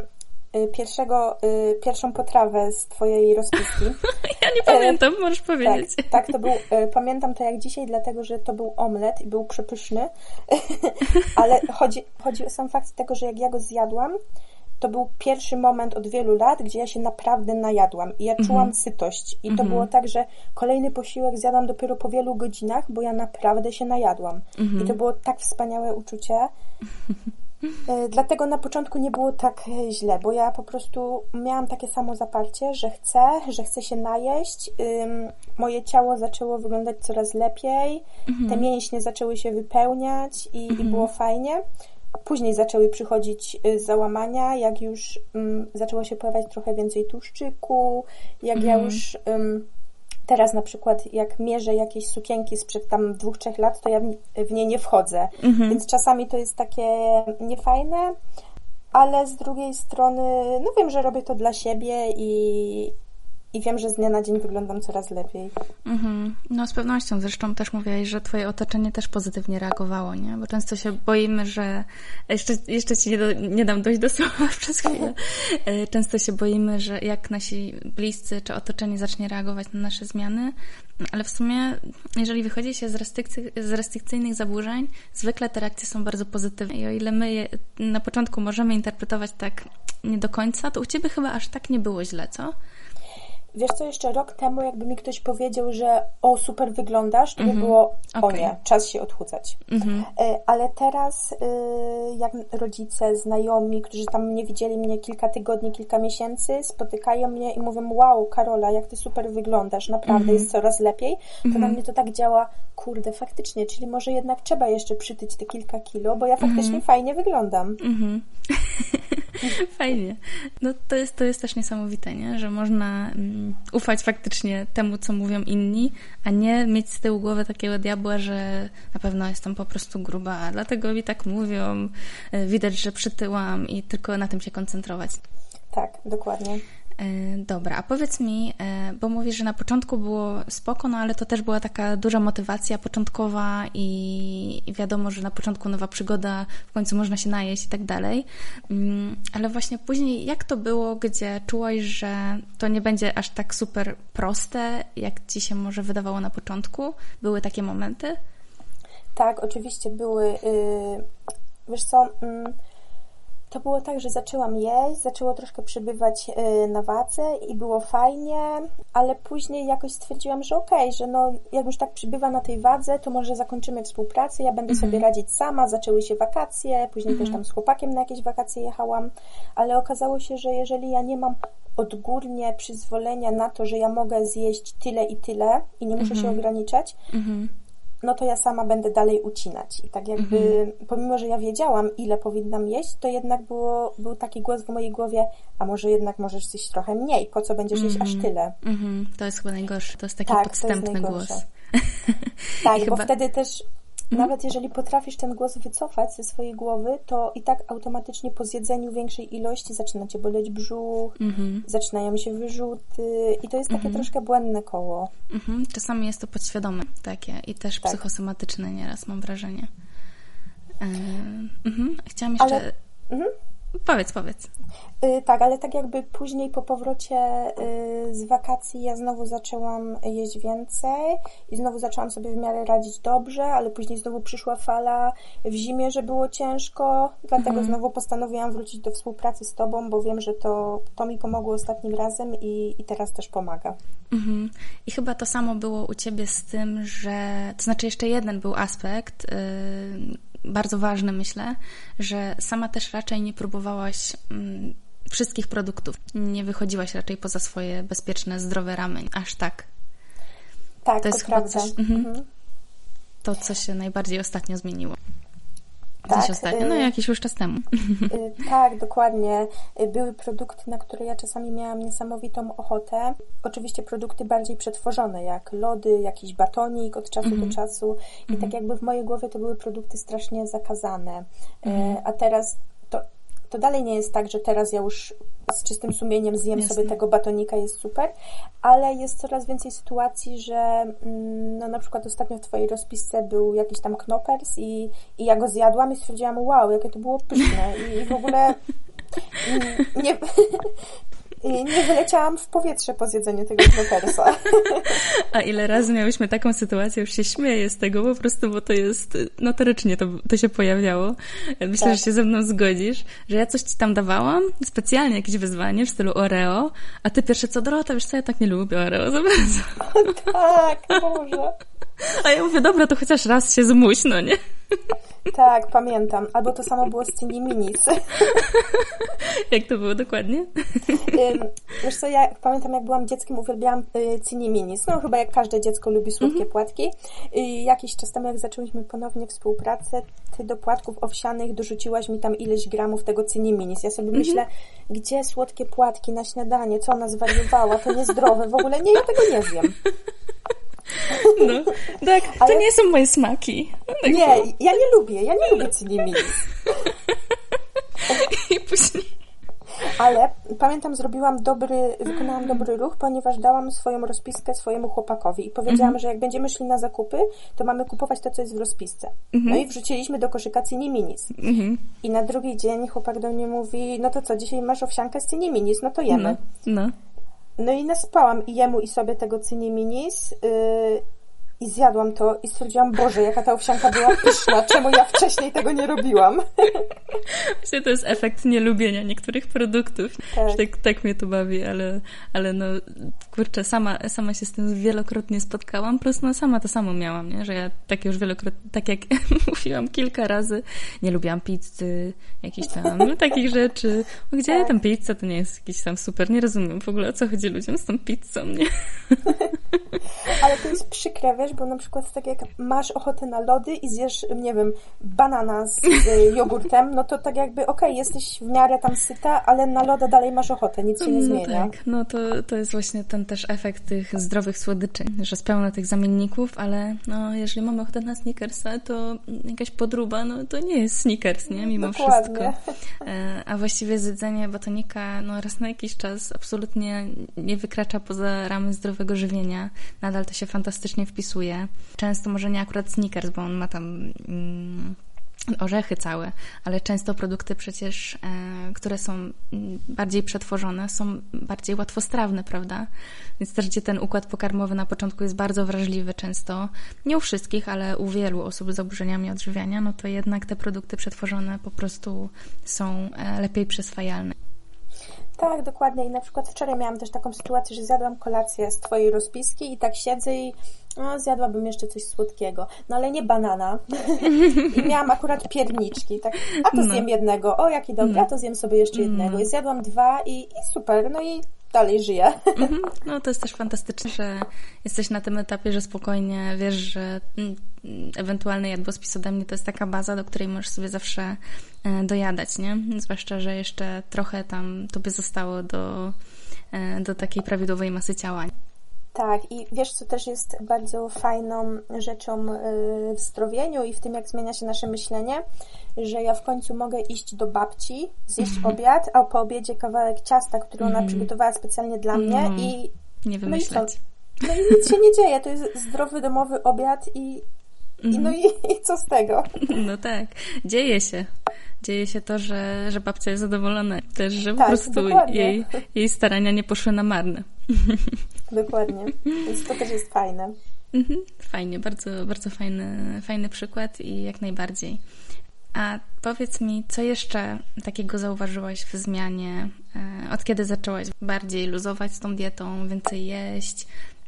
pierwszego, pierwszą potrawę z twojej rozpiski. Ja nie pamiętam, e, możesz powiedzieć. Tak, tak, to był, pamiętam to jak dzisiaj, dlatego, że to był omlet i był przepyszny, ale chodzi, chodzi o sam fakt tego, że jak ja go zjadłam, to był pierwszy moment od wielu lat, gdzie ja się naprawdę najadłam i ja czułam mm-hmm. sytość. I to mm-hmm. było tak, że kolejny posiłek zjadłam dopiero po wielu godzinach, bo ja naprawdę się najadłam. Mm-hmm. I to było tak wspaniałe uczucie. Dlatego na początku nie było tak źle, bo ja po prostu miałam takie samo zaparcie, że chcę, że chcę się najeść. Moje ciało zaczęło wyglądać coraz lepiej, mm-hmm. te mięśnie zaczęły się wypełniać i, mm-hmm. i było fajnie. Później zaczęły przychodzić załamania, jak już um, zaczęło się pojawiać trochę więcej tłuszczyku, jak mm. ja już um, teraz na przykład jak mierzę jakieś sukienki sprzed tam dwóch, trzech lat, to ja w, w nie nie wchodzę. Mm-hmm. Więc czasami to jest takie niefajne, ale z drugiej strony no wiem, że robię to dla siebie i I wiem, że z dnia na dzień wyglądam coraz lepiej. Mm-hmm. No z pewnością. Zresztą też mówiłaś, że twoje otoczenie też pozytywnie reagowało, nie? Bo często się boimy, że... Jeszcze, jeszcze ci nie, do, nie dam dojść do słowa przez chwilę. Często się boimy, że jak nasi bliscy czy otoczenie zacznie reagować na nasze zmiany, ale w sumie, jeżeli wychodzi się z, restrykcy, z restrykcyjnych zaburzeń, zwykle te reakcje są bardzo pozytywne. I o ile my je na początku możemy interpretować tak nie do końca, to u ciebie chyba aż tak nie było źle, co? Wiesz co, jeszcze rok temu jakby mi ktoś powiedział, że o, super wyglądasz, to mm-hmm. by było, o okay. nie, czas się odchudzać. Mm-hmm. Ale teraz jak rodzice, znajomi, którzy tam nie widzieli mnie kilka tygodni, kilka miesięcy, spotykają mnie i mówią, wow, Karola, jak ty super wyglądasz, naprawdę mm-hmm. jest coraz lepiej, to mm-hmm. na mnie to tak działa, kurde, faktycznie, czyli może jednak trzeba jeszcze przytyć te kilka kilo, bo ja faktycznie mm-hmm. fajnie wyglądam. Mm-hmm. Fajnie. No to jest, to jest też niesamowite, nie? Że można um, ufać faktycznie temu, co mówią inni, a nie mieć z tyłu głowy takiego diabła, że na pewno jestem po prostu gruba, a dlatego mi tak mówią, widać, że przytyłam i tylko na tym się koncentrować. Tak, dokładnie. Dobra, a powiedz mi, bo mówisz, że na początku było spoko, no ale to też była taka duża motywacja początkowa i wiadomo, że na początku nowa przygoda, w końcu można się najeść i tak dalej, ale właśnie później jak to było, gdzie czułaś, że to nie będzie aż tak super proste, jak ci się może wydawało na początku? Były takie momenty? Tak, oczywiście były. Wiesz co... To było tak, że zaczęłam jeść, zaczęło troszkę przybywać na wadze i było fajnie, ale później jakoś stwierdziłam, że okej, okay, że no jak już tak przybywa na tej wadze, to może zakończymy współpracę, ja będę mm-hmm. sobie radzić sama, zaczęły się wakacje, później mm-hmm. też tam z chłopakiem na jakieś wakacje jechałam, ale okazało się, że jeżeli ja nie mam odgórnie przyzwolenia na to, że ja mogę zjeść tyle i tyle i nie muszę mm-hmm. się ograniczać, mm-hmm. no to ja sama będę dalej ucinać. I tak jakby, mm-hmm. pomimo, że ja wiedziałam, ile powinnam jeść, to jednak było, był taki głos w mojej głowie, a może jednak możesz zjeść trochę mniej, po co będziesz mm-hmm. jeść aż tyle? Mm-hmm. To jest chyba najgorsze, to jest taki tak, podstępny głos. Tak, bo chyba... wtedy też nawet jeżeli potrafisz ten głos wycofać ze swojej głowy, to i tak automatycznie po zjedzeniu większej ilości zaczyna cię boleć brzuch, mm-hmm. zaczynają się wyrzuty i to jest takie mm-hmm. troszkę błędne koło. Mm-hmm. Czasami jest to podświadome takie i też tak. psychosomatyczne nieraz, mam wrażenie. Yy, mm-hmm. Chciałam jeszcze... Ale... Mm-hmm. Powiedz, powiedz. Yy, tak, ale tak jakby później po powrocie yy, z wakacji ja znowu zaczęłam jeść więcej i znowu zaczęłam sobie w miarę radzić dobrze, ale później znowu przyszła fala w zimie, że było ciężko, dlatego mhm. znowu postanowiłam wrócić do współpracy z tobą, bo wiem, że to, to mi pomogło ostatnim razem i, i teraz też pomaga. Mhm. I chyba to samo było u ciebie z tym, że... To znaczy jeszcze jeden był aspekt... Yy... bardzo ważne, myślę, że sama też raczej nie próbowałaś mm, wszystkich produktów. Nie wychodziłaś raczej poza swoje bezpieczne, zdrowe ramy. Aż tak. Tak, to, jest to prawda. Coś, mhm. To, co się najbardziej ostatnio zmieniło. Tak, ostatnio? No jakiś już czas temu. Tak, dokładnie. Były produkty, na które ja czasami miałam niesamowitą ochotę. Oczywiście produkty bardziej przetworzone, jak lody, jakiś batonik od czasu mm-hmm. do czasu. I mm-hmm. tak jakby w mojej głowie to były produkty strasznie zakazane. Mm-hmm. A teraz to, to dalej nie jest tak, że teraz ja już z czystym sumieniem zjem Jasne. sobie tego batonika, jest super, ale jest coraz więcej sytuacji, że no na przykład ostatnio w twojej rozpisce był jakiś tam knopers i, i ja go zjadłam i stwierdziłam, wow, jakie to było pyszne i, i w ogóle Nie, nie wyleciałam w powietrze po zjedzeniu tego Snickersa. A ile razy miałyśmy taką sytuację, już się śmieję z tego po prostu, bo to jest notorycznie to, to się pojawiało. Myślę, tak. że się ze mną zgodzisz, że ja coś ci tam dawałam, specjalnie jakieś wyzwanie w stylu Oreo, a ty pierwsze co, Dorota, wiesz co, ja tak nie lubię Oreo za bardzo. O, tak, Boże. A ja mówię, dobra, to chociaż raz się zmuś, no nie? Tak, pamiętam. Albo to samo było z Cindy Minis. Jak to było dokładnie? Wiesz co, ja pamiętam, jak byłam dzieckiem, uwielbiałam Cindy Minis. No chyba jak każde dziecko lubi słodkie mm-hmm. płatki. I jakiś czas temu, jak zaczęłyśmy ponownie współpracę, ty do płatków owsianych dorzuciłaś mi tam ileś gramów tego Cindy Minis. Ja sobie mm-hmm. myślę, gdzie słodkie płatki na śniadanie? Co ona zwariowała? To niezdrowe. W ogóle nie, ja tego nie wiem. No, tak, to ale... nie są moje smaki. Tak nie, było. ja nie lubię, ja nie lubię Cindy Minis. I później... Ale pamiętam, zrobiłam dobry, wykonałam dobry ruch, ponieważ dałam swoją rozpiskę swojemu chłopakowi i powiedziałam, mm-hmm. że jak będziemy szli na zakupy, to mamy kupować to, co jest w rozpisce. Mm-hmm. No i wrzuciliśmy do koszyka Cindy Minis. Mm-hmm. I na drugi dzień chłopak do mnie mówi, no to co, dzisiaj masz owsiankę z Cindy Minis, no to jemy. No, no. No i nasypałam i jemu i sobie tego Cindy Minis yy, i zjadłam to i stwierdziłam, Boże, jaka ta owsianka była pyszna, czemu ja wcześniej tego nie robiłam? Myślę, to jest efekt nielubienia niektórych produktów. Tak, tak, tak mnie to bawi, ale, ale no kurczę, sama, sama się z tym wielokrotnie spotkałam, plus no sama to samo miałam, nie? Że ja tak już wielokrotnie, tak jak mówiłam kilka razy, nie lubiłam pizzy, jakichś tam no, takich rzeczy. O, gdzie tak. tam pizza, to nie jest jakiś tam super, nie rozumiem w ogóle, o co chodzi ludziom z tą pizzą, nie? Ale to jest przykre, wiesz, bo na przykład tak jak masz ochotę na lody i zjesz, nie wiem, banana z y, jogurtem, no to tak jakby okej, okay, jesteś w miarę tam syta, ale na loda dalej masz ochotę, nic się nie no zmienia. Tak, no to, to jest właśnie ten też efekt tych zdrowych słodyczy, że jest pełno tych zamienników, ale no jeżeli mamy ochotę na Snickersa, to jakaś podróba, no to nie jest Snickers, nie? Mimo Dokładnie. wszystko. A właściwie zjedzenie batonika, no raz na jakiś czas absolutnie nie wykracza poza ramy zdrowego żywienia. Nadal to się fantastycznie wpisuje. Często może nie akurat Snickers, bo on ma tam mm, orzechy całe, ale często produkty przecież, e, które są bardziej przetworzone, są bardziej łatwostrawne, prawda? Więc też gdzie ten układ pokarmowy na początku jest bardzo wrażliwy często, nie u wszystkich, ale u wielu osób z zaburzeniami odżywiania, no to jednak te produkty przetworzone po prostu są e, lepiej przyswajalne. Tak, dokładnie. I na przykład wczoraj miałam też taką sytuację, że zjadłam kolację z twojej rozpiski i tak siedzę i no, zjadłabym jeszcze coś słodkiego. No ale nie banana. I miałam akurat pierniczki. Tak, a to no. zjem jednego. O, jaki dobry, no. a to zjem sobie jeszcze jednego. No. I zjadłam dwa i, i super. No i dalej żyję. No to jest też fantastyczne, że jesteś na tym etapie, że spokojnie wiesz, że ewentualny jadłospis ode mnie to jest taka baza, do której możesz sobie zawsze dojadać, nie? Zwłaszcza, że jeszcze trochę tam tobie zostało do, do takiej prawidłowej masy ciała. Tak, i wiesz, co też jest bardzo fajną rzeczą w zdrowieniu i w tym, jak zmienia się nasze myślenie, że ja w końcu mogę iść do babci, zjeść mm. obiad, a po obiedzie kawałek ciasta, który ona mm. przygotowała specjalnie dla mnie mm. i... Nie wymyślać. No i, no i nic się nie dzieje, to jest zdrowy, domowy obiad i, mm. i no i, i co z tego? No tak, dzieje się. Dzieje się to, że, że babcia jest zadowolona. Też, że tak, po prostu jej, jej starania nie poszły na marne. Dokładnie. Więc to też jest fajne. Fajnie, bardzo, bardzo fajny, fajny przykład i jak najbardziej. A powiedz mi, co jeszcze takiego zauważyłaś w zmianie? Od kiedy zaczęłaś bardziej luzować z tą dietą, więcej jeść?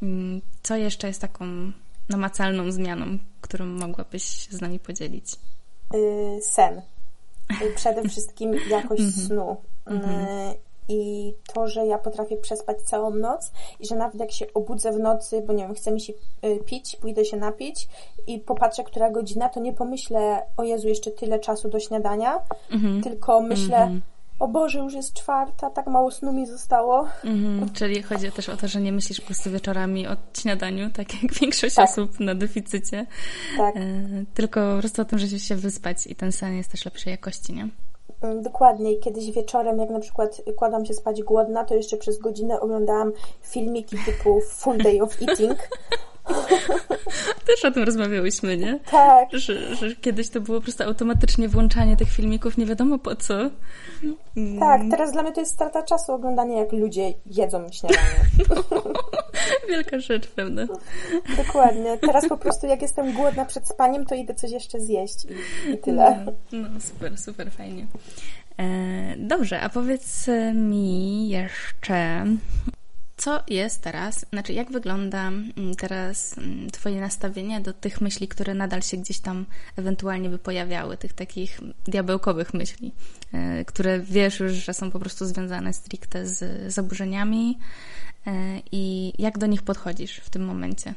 Co jeszcze jest taką namacalną zmianą, którą mogłabyś z nami podzielić? Yy, sen. Przede wszystkim jakość snu. Mm-hmm. I to, że ja potrafię przespać całą noc i że nawet jak się obudzę w nocy, bo nie wiem, chce mi się pić, pójdę się napić i popatrzę, która godzina, to nie pomyślę, o Jezu, jeszcze tyle czasu do śniadania, mm-hmm. tylko myślę, mm-hmm. o Boże, już jest czwarta, tak mało snu mi zostało. Mm-hmm. Czyli chodzi też o to, że nie myślisz po prostu wieczorami o śniadaniu, tak jak większość tak. osób na deficycie, tak. e, tylko po prostu o tym, żeby się wyspać i ten sen jest też lepszej jakości, nie? Dokładnie. Kiedyś wieczorem, jak na przykład kładłam się spać głodna, to jeszcze przez godzinę oglądałam filmiki typu Full Day of Eating. To Też o tym rozmawiałyśmy, nie? Tak. Że, że kiedyś to było po prostu automatycznie włączanie tych filmików, nie wiadomo po co. Tak, teraz dla mnie to jest strata czasu oglądanie, jak ludzie jedzą śniadanie. Wielka rzecz, prawda? Dokładnie. Teraz po prostu jak jestem głodna przed spaniem, to idę coś jeszcze zjeść i, i tyle. No, no super, super fajnie. E, dobrze, a powiedz mi jeszcze, co jest teraz, znaczy jak wygląda teraz Twoje nastawienie do tych myśli, które nadal się gdzieś tam ewentualnie by pojawiały, tych takich diabełkowych myśli, e, które wiesz już, że są po prostu związane stricte z zaburzeniami e, i jak do nich podchodzisz w tym momencie?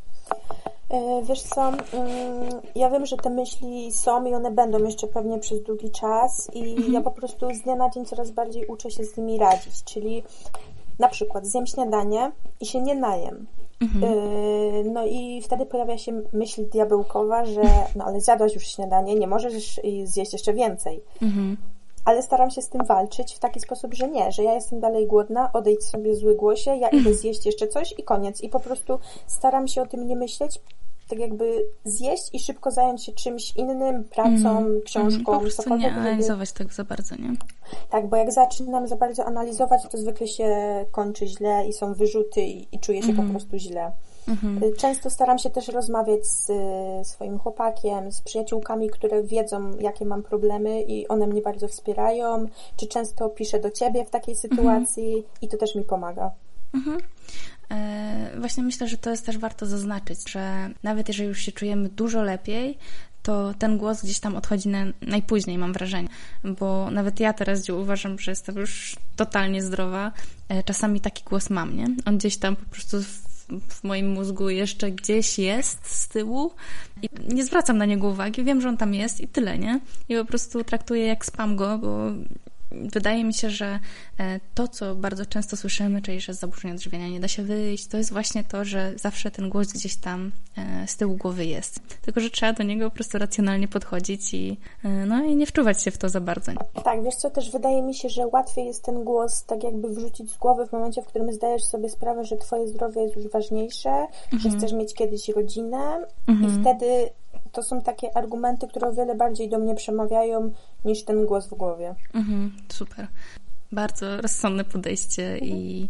Wiesz co, ja wiem, że te myśli są i one będą jeszcze pewnie przez długi czas i mhm. ja po prostu z dnia na dzień coraz bardziej uczę się z nimi radzić, czyli na przykład zjem śniadanie i się nie najem. Mhm. No i wtedy pojawia się myśl diabełkowa, że no ale zjadłaś już śniadanie, nie możesz zjeść jeszcze więcej. Mhm. Ale staram się z tym walczyć w taki sposób, że nie, że ja jestem dalej głodna, odejdź sobie zły głosie, ja idę zjeść jeszcze coś i koniec. I po prostu staram się o tym nie myśleć, tak jakby zjeść i szybko zająć się czymś innym, pracą, mm, książką. Mm, po prostu nie analizować tego za bardzo, nie? Tak, bo jak zaczynam za bardzo analizować, to zwykle się kończy źle i są wyrzuty i, i czuję się mm. po prostu źle. Mm-hmm. Często staram się też rozmawiać z swoim chłopakiem, z przyjaciółkami, które wiedzą, jakie mam problemy i one mnie bardzo wspierają, czy często piszę do Ciebie w takiej sytuacji mm-hmm. i to też mi pomaga. Mhm. Właśnie myślę, że to jest też warto zaznaczyć, że nawet jeżeli już się czujemy dużo lepiej, to ten głos gdzieś tam odchodzi na, najpóźniej, mam wrażenie, bo nawet ja teraz, gdzie uważam, że jestem już totalnie zdrowa, czasami taki głos mam, nie? On gdzieś tam po prostu w, w moim mózgu jeszcze gdzieś jest z tyłu i nie zwracam na niego uwagi, wiem, że on tam jest i tyle, nie? I po prostu traktuję jak spam go, bo wydaje mi się, że to, co bardzo często słyszymy, czyli że z zaburzenia odżywiania nie da się wyjść, to jest właśnie to, że zawsze ten głos gdzieś tam z tyłu głowy jest. Tylko, że trzeba do niego po prostu racjonalnie podchodzić i, no, i nie wczuwać się w to za bardzo. Tak, wiesz co, też wydaje mi się, że łatwiej jest ten głos tak jakby wrzucić z głowy w momencie, w którym zdajesz sobie sprawę, że Twoje zdrowie jest już ważniejsze, mhm. że chcesz mieć kiedyś rodzinę mhm. i wtedy to są takie argumenty, które o wiele bardziej do mnie przemawiają niż ten głos w głowie. Mhm, super. Bardzo rozsądne podejście mhm. i,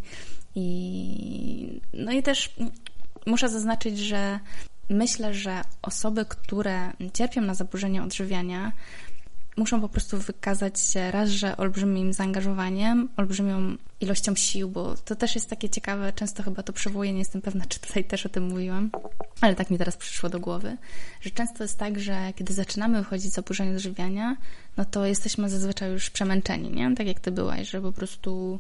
i no i też muszę zaznaczyć, że myślę, że osoby, które cierpią na zaburzenia odżywiania, muszą po prostu wykazać się raz, że olbrzymim zaangażowaniem, olbrzymią ilością sił, bo to też jest takie ciekawe, często chyba to przywołuję, nie jestem pewna, czy tutaj też o tym mówiłam, ale tak mi teraz przyszło do głowy, że często jest tak, że kiedy zaczynamy wychodzić z zaburzeń odżywiania, no to jesteśmy zazwyczaj już przemęczeni, nie? Tak jak ty byłaś, że po prostu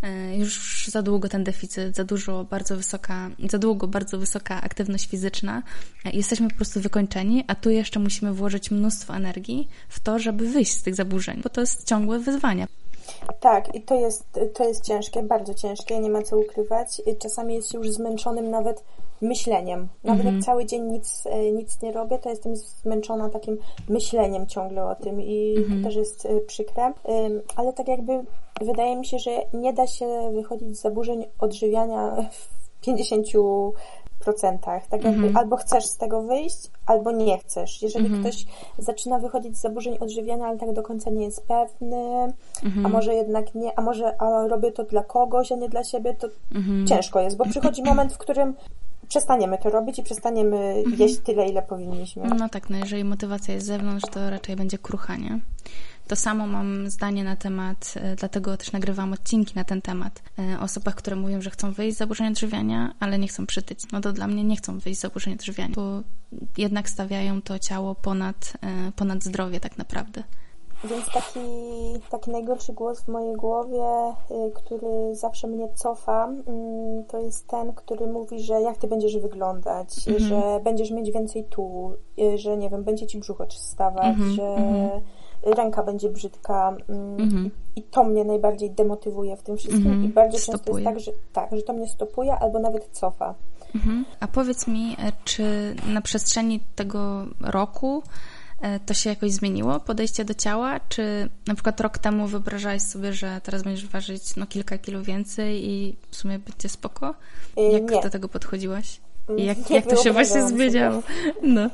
już za długo ten deficyt, za dużo, bardzo wysoka, za długo bardzo wysoka aktywność fizyczna. Jesteśmy po prostu wykończeni, a tu jeszcze musimy włożyć mnóstwo energii w to, żeby wyjść z tych zaburzeń, bo to jest ciągłe wyzwanie. Tak, i to jest, to jest ciężkie, bardzo ciężkie, nie ma co ukrywać. Czasami jest się już zmęczonym nawet myśleniem. Nawet mm-hmm. jak cały dzień nic, nic nie robię, to jestem zmęczona takim myśleniem ciągle o tym i mm-hmm. to też jest przykre. Ale tak jakby wydaje mi się, że nie da się wychodzić z zaburzeń odżywiania w pięćdziesięciu procentach. Tak jakby mm-hmm. albo chcesz z tego wyjść, albo nie chcesz. Jeżeli mm-hmm. ktoś zaczyna wychodzić z zaburzeń odżywiania, ale tak do końca nie jest pewny, mm-hmm. a może jednak nie, a może a robię to dla kogoś, a nie dla siebie, to mm-hmm. ciężko jest, bo przychodzi moment, w którym przestaniemy to robić i przestaniemy mm-hmm. jeść tyle, ile powinniśmy. No tak, no jeżeli motywacja jest z zewnątrz, to raczej będzie krucha, nie? To samo mam zdanie na temat, dlatego też nagrywam odcinki na ten temat. O osobach, które mówią, że chcą wyjść z zaburzeń odżywiania, ale nie chcą przytyć. No to dla mnie nie chcą wyjść z zaburzeń odżywiania, bo jednak stawiają to ciało ponad, ponad zdrowie tak naprawdę. Więc taki, taki najgorszy głos w mojej głowie, który zawsze mnie cofa, to jest ten, który mówi, że jak ty będziesz wyglądać, mm-hmm. że będziesz mieć więcej tu, że nie wiem, będzie ci brzuch odstawać, mm-hmm. że mm-hmm. ręka będzie brzydka mm-hmm. i to mnie najbardziej demotywuje w tym wszystkim mm-hmm. i bardzo często stopuje. Jest tak, że tak, że to mnie stopuje albo nawet cofa. Mm-hmm. A powiedz mi, czy na przestrzeni tego roku to się jakoś zmieniło, podejście do ciała? Czy na przykład rok temu wyobrażałaś sobie, że teraz będziesz ważyć no, kilka kilo więcej i w sumie będzie spoko? Jak Nie. do tego podchodziłaś? Jak, jak to się właśnie zmieniało? No.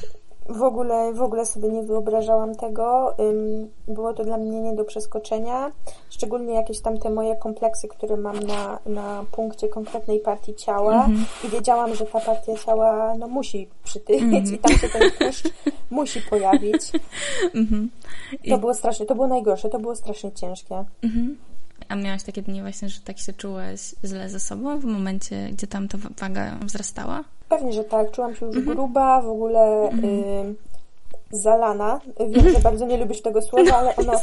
W ogóle, w ogóle sobie nie wyobrażałam tego. Było to dla mnie nie do przeskoczenia. Szczególnie jakieś tam te moje kompleksy, które mam na, na punkcie konkretnej partii ciała. Mm-hmm. I wiedziałam, że ta partia ciała no, musi przytyć mm-hmm. i tam się ten tłuszcz musi pojawić. Mm-hmm. To I... było strasznie, to było najgorsze, to było strasznie ciężkie. Mm-hmm. A miałaś takie dni właśnie, że tak się czułaś źle ze sobą w momencie, gdzie tam ta waga wzrastała? Pewnie, że tak. Czułam się już mm-hmm. gruba, w ogóle y, zalana. Wiem, że bardzo nie lubisz tego słowa, ale ono,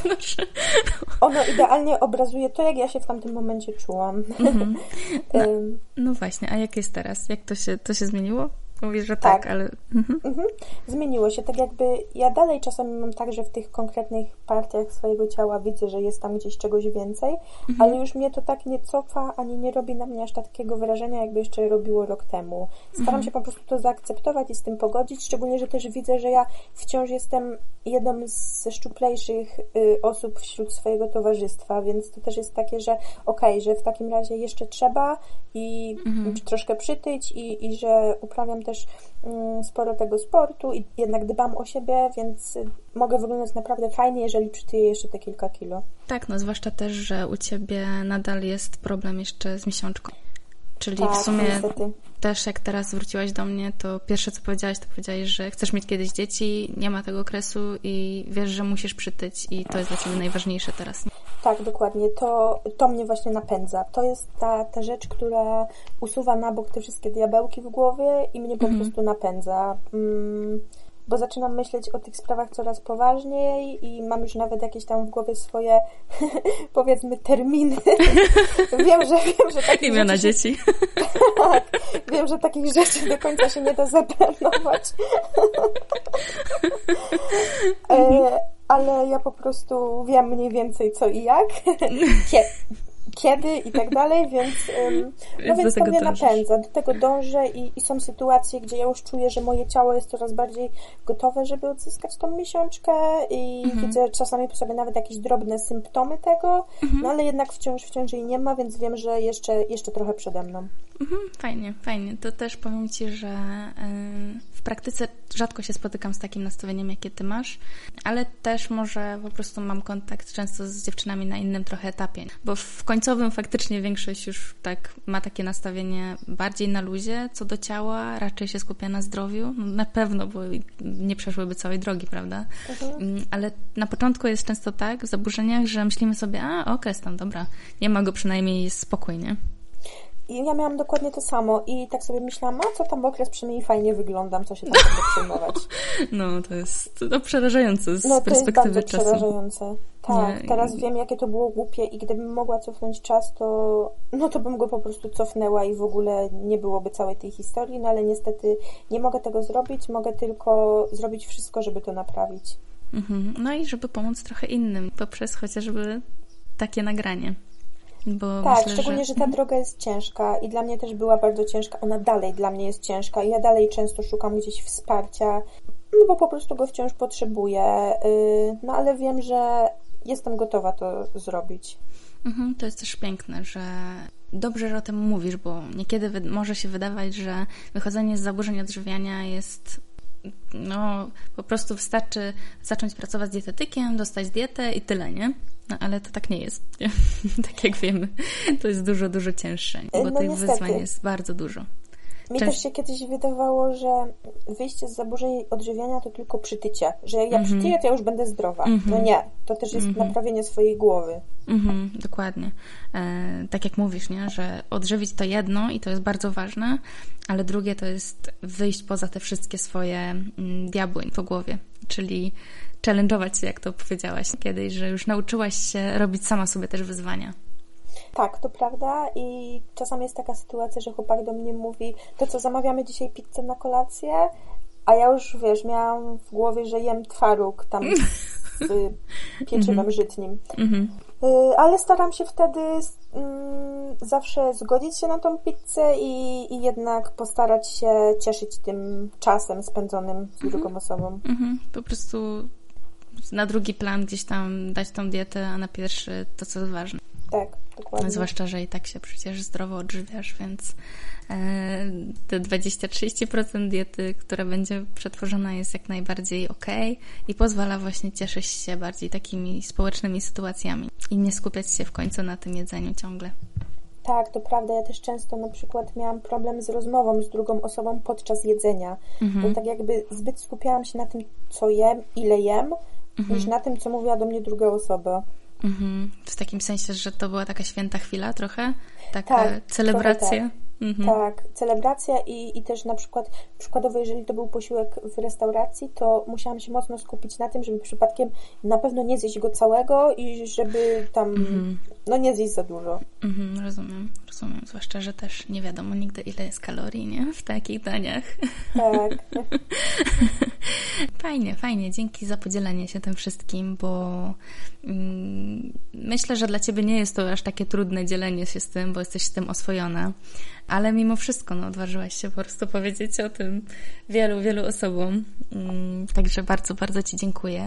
ono idealnie obrazuje to, jak ja się w tamtym momencie czułam. Mm-hmm. No, no właśnie, a jak jest teraz? Jak to się, to się zmieniło? Mówisz, że tak, tak ale... Mhm. Mhm. Zmieniło się. Tak jakby ja dalej czasami mam tak, że w tych konkretnych partiach swojego ciała widzę, że jest tam gdzieś czegoś więcej, mhm. ale już mnie to tak nie cofa, ani nie robi na mnie aż takiego wrażenia, jakby jeszcze robiło rok temu. Staram mhm. się po prostu to zaakceptować i z tym pogodzić, szczególnie, że też widzę, że ja wciąż jestem jedną ze szczuplejszych y, osób wśród swojego towarzystwa, więc to też jest takie, że okej, okay, że w takim razie jeszcze trzeba i mhm. troszkę przytyć i, i że uprawiam też mm, sporo tego sportu i jednak dbam o siebie, więc mogę wyglądać naprawdę fajnie, jeżeli przytyję jeszcze te kilka kilo. Tak, no zwłaszcza też, że u Ciebie nadal jest problem jeszcze z miesiączką. Czyli tak, w sumie niestety. Też jak teraz wróciłaś do mnie, to pierwsze co powiedziałaś, to powiedziałaś, że chcesz mieć kiedyś dzieci, nie ma tego okresu i wiesz, że musisz przytyć i to jest dla Ciebie najważniejsze teraz. Tak, dokładnie. To, to mnie właśnie napędza. To jest ta, ta rzecz, która usuwa na bok te wszystkie diabełki w głowie i mnie po mm. prostu napędza. Mm, bo zaczynam myśleć o tych sprawach coraz poważniej i mam już nawet jakieś tam w głowie swoje powiedzmy terminy. wiem, że wiem, że takich imiona rzeczy dzieci. tak, wiem, że takich rzeczy do końca się nie da zaplanować. e, ale ja po prostu wiem mniej więcej co i jak. Kie- kiedy i tak dalej, więc, um, no więc to mnie dążysz. napędza, do tego dążę i, i są sytuacje, gdzie ja już czuję, że moje ciało jest coraz bardziej gotowe, żeby odzyskać tą miesiączkę i mhm. widzę czasami po sobie nawet jakieś drobne symptomy tego, mhm. no ale jednak wciąż, wciąż jej nie ma, więc wiem, że jeszcze, jeszcze trochę przede mną. Mhm, fajnie, fajnie. To też powiem Ci, że yy, w praktyce rzadko się spotykam z takim nastawieniem, jakie Ty masz, ale też może po prostu mam kontakt często z dziewczynami na innym trochę etapie, bo w końcowym faktycznie większość już tak ma takie nastawienie bardziej na luzie, co do ciała, raczej się skupia na zdrowiu, no, na pewno, bo nie przeszłyby całej drogi, prawda? Mhm. Yy, ale na początku jest często tak w zaburzeniach, że myślimy sobie, a okres tam, dobra, nie ma go, przynajmniej jest spokój, nie? I ja miałam dokładnie to samo i tak sobie myślałam, a co tam okres, przynajmniej fajnie wyglądam, co się tam będzie przejmować. No, to jest to przerażające z no, perspektywy czasu. czasu. przerażające. Tak, nie, teraz nie. wiem, jakie to było głupie i gdybym mogła cofnąć czas, to no to bym go po prostu cofnęła i w ogóle nie byłoby całej tej historii, no ale niestety nie mogę tego zrobić, mogę tylko zrobić wszystko, żeby to naprawić. Mhm. No i żeby pomóc trochę innym, poprzez chociażby takie nagranie. Bo tak, myślę, szczególnie, że... że ta droga jest ciężka i dla mnie też była bardzo ciężka, ona dalej dla mnie jest ciężka i ja dalej często szukam gdzieś wsparcia, no bo po prostu go wciąż potrzebuję, no ale wiem, że jestem gotowa to zrobić. Mhm, to jest też piękne, że dobrze, że o tym mówisz, bo niekiedy wy- może się wydawać, że wychodzenie z zaburzeń odżywiania jest... no po prostu wystarczy zacząć pracować z dietetykiem, dostać dietę i tyle, nie? No ale to tak nie jest, nie? Tak jak wiemy. To jest dużo, dużo cięższe, bo no, tych niestety. wyzwań jest bardzo dużo. Mi Część... też się kiedyś wydawało, że wyjście z zaburzeń odżywiania to tylko przytycie, że jak ja mm-hmm. przytyję, to ja już będę zdrowa. Mm-hmm. No nie, to też jest mm-hmm. naprawienie swojej głowy. Mm-hmm, dokładnie. E, tak jak mówisz, nie? Że odżywić to jedno i to jest bardzo ważne, ale drugie to jest wyjść poza te wszystkie swoje mm, diabły po głowie, czyli challenge'ować się, jak to powiedziałaś kiedyś, że już nauczyłaś się robić sama sobie też wyzwania. Tak, to prawda i czasami jest taka sytuacja, że chłopak do mnie mówi, to co, zamawiamy dzisiaj pizzę na kolację, a ja już, wiesz, miałam w głowie, że jem twaróg tam z pieczywem żytnim. Mm-hmm. Ale staram się wtedy mm, zawsze zgodzić się na tą pizzę i, i jednak postarać się cieszyć tym czasem spędzonym z drugą mm-hmm. osobą. Mm-hmm. Po prostu na drugi plan gdzieś tam dać tą dietę, a na pierwszy to, co jest ważne. Tak, dokładnie. Zwłaszcza, że i tak się przecież zdrowo odżywiasz, więc te dwadzieścia do trzydziestu procent diety, która będzie przetworzona, jest jak najbardziej okej i pozwala właśnie cieszyć się bardziej takimi społecznymi sytuacjami i nie skupiać się w końcu na tym jedzeniu ciągle. Tak, to prawda. Ja też często na przykład miałam problem z rozmową z drugą osobą podczas jedzenia. Mhm. Bo tak jakby zbyt skupiałam się na tym, co jem, ile jem, mhm. niż na tym, co mówiła do mnie druga osoba. Mhm. W takim sensie, że to była taka święta chwila trochę? Taka tak, celebracja? Tak. Mhm. Tak, celebracja i, i też na przykład, przykładowo jeżeli to był posiłek w restauracji, to musiałam się mocno skupić na tym, żeby przypadkiem na pewno nie zjeść go całego i żeby tam, mhm. no nie zjeść za dużo. Mhm, rozumiem, rozumiem. Zwłaszcza, że też nie wiadomo nigdy, ile jest kalorii, nie? W takich daniach. Tak. Fajnie, fajnie. Dzięki za podzielenie się tym wszystkim, bo mm, myślę, że dla Ciebie nie jest to aż takie trudne dzielenie się z tym, bo jesteś z tym oswojona. Ale mimo wszystko, no, odważyłaś się po prostu powiedzieć o tym wielu, wielu osobom. Mm, także bardzo, bardzo Ci dziękuję.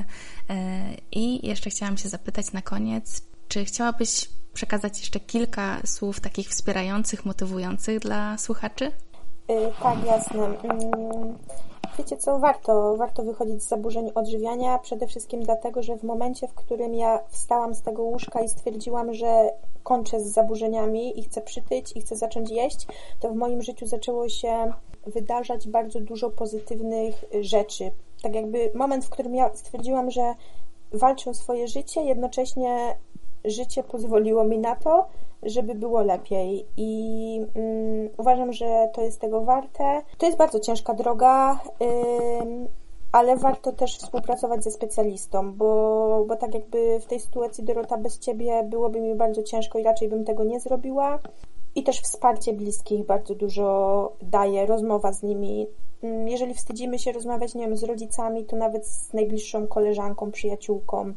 I jeszcze chciałam się zapytać na koniec, czy chciałabyś przekazać jeszcze kilka słów takich wspierających, motywujących dla słuchaczy? Yy, tak, jasne. Yy, wiecie co, warto, warto wychodzić z zaburzeń odżywiania, przede wszystkim dlatego, że w momencie, w którym ja wstałam z tego łóżka i stwierdziłam, że kończę z zaburzeniami i chcę przytyć i chcę zacząć jeść, to w moim życiu zaczęło się wydarzać bardzo dużo pozytywnych rzeczy. Tak jakby moment, w którym ja stwierdziłam, że walczę o swoje życie, jednocześnie życie pozwoliło mi na to, żeby było lepiej i um, uważam, że to jest tego warte. To jest bardzo ciężka droga, ym, ale warto też współpracować ze specjalistą, bo, bo tak jakby w tej sytuacji, Dorota, bez Ciebie byłoby mi bardzo ciężko i raczej bym tego nie zrobiła. I też wsparcie bliskich bardzo dużo daje, rozmowa z nimi. Jeżeli wstydzimy się rozmawiać, nie wiem, z rodzicami, to nawet z najbliższą koleżanką, przyjaciółką.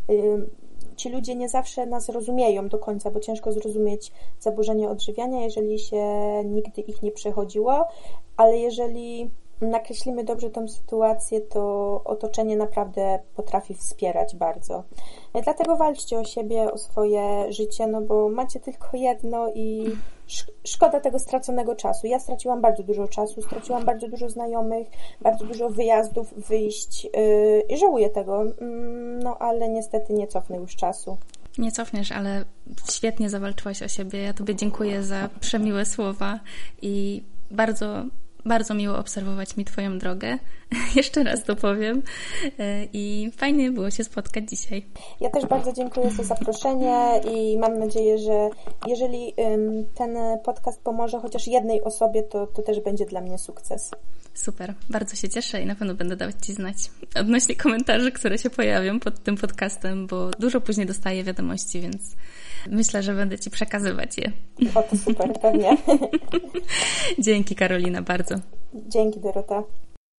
Ci ludzie nie zawsze nas rozumieją do końca, bo ciężko zrozumieć zaburzenia odżywiania, jeżeli się nigdy ich nie przechodziło, ale jeżeli nakreślimy dobrze tą sytuację, to otoczenie naprawdę potrafi wspierać bardzo. Dlatego walczcie o siebie, o swoje życie, no bo macie tylko jedno i szkoda tego straconego czasu. Ja straciłam bardzo dużo czasu, straciłam bardzo dużo znajomych, bardzo dużo wyjazdów, wyjść yy, i żałuję tego, yy, no ale niestety nie cofnę już czasu. Nie cofniesz, ale świetnie zawalczyłaś o siebie. Ja Tobie dziękuję za przemiłe słowa i bardzo Bardzo miło obserwować mi Twoją drogę. Jeszcze raz to powiem. I fajnie było się spotkać dzisiaj. Ja też bardzo dziękuję za zaproszenie i mam nadzieję, że jeżeli ten podcast pomoże chociaż jednej osobie, to, to też będzie dla mnie sukces. Super, bardzo się cieszę i na pewno będę dawać Ci znać odnośnie komentarzy, które się pojawią pod tym podcastem, bo dużo później dostaję wiadomości, więc myślę, że będę Ci przekazywać je. O, to super, pewnie. Dzięki, Karolina, bardzo. Dzięki, Dorota.